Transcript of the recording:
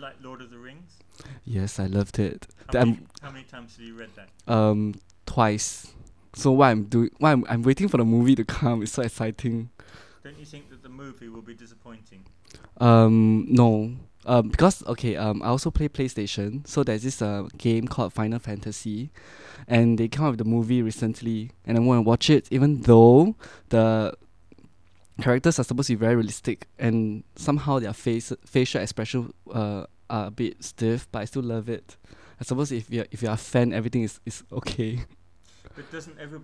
like Lord of the Rings? Yes, I loved it. How many times have you read that? Twice. So what I'm doing, I'm waiting for the movie to come. It's so exciting. Don't you think that the movie will be disappointing? No. Because okay, I also play PlayStation, so there's this game called Final Fantasy, and they came out with the movie recently, and I want to watch it, even though the characters are supposed to be very realistic, and somehow their facial expression are a bit stiff, but I still love it. I suppose if you're a fan, everything is okay. But doesn't everybody